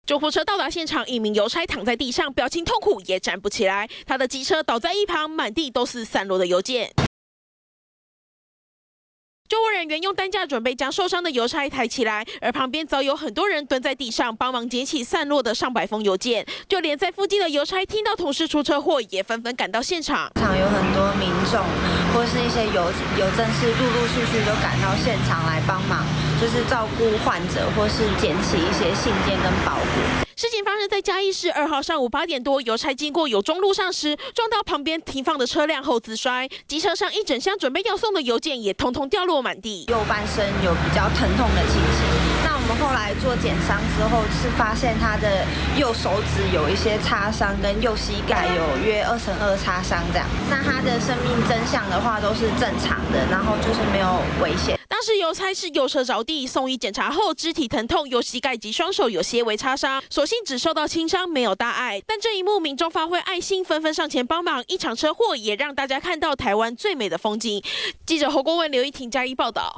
救护车到达现场，一名邮差躺在地上，表情痛苦，也站不起来。他的机车倒在一旁，满地都是散落的邮件。救护人员用担架准备将受伤的邮差抬起来，而旁边早有很多人蹲在地上帮忙捡起散落的上百封邮件。就连在附近的邮差听到同事出车祸，也纷纷赶到现场。 有很多民众或是一些邮政是陆陆续续都赶到现场来帮忙，就是照顾患者或是捡起一些信件跟包裹。 事情发生在嘉义市2号上午8点多，邮差经过友中路上时，撞到旁边停放的车辆后自摔，机车上一整箱准备要送的邮件也统统掉落满地， 右半身有比较疼痛的情形。那我们后来做检伤之后，是发现他的右手指有一些擦伤，跟右膝盖有约2×2擦伤这样。那他的生命真相的话都是正常的，然后就是没有危险。 当时邮差是右侧着地，送医检查后肢体疼痛，右膝盖及双手有些微擦伤，所幸只受到轻伤，没有大碍。但这一幕，民众发挥爱心，纷纷上前帮忙，一场车祸也让大家看到台湾最美的风景。记者侯国文、刘一婷嘉义报道。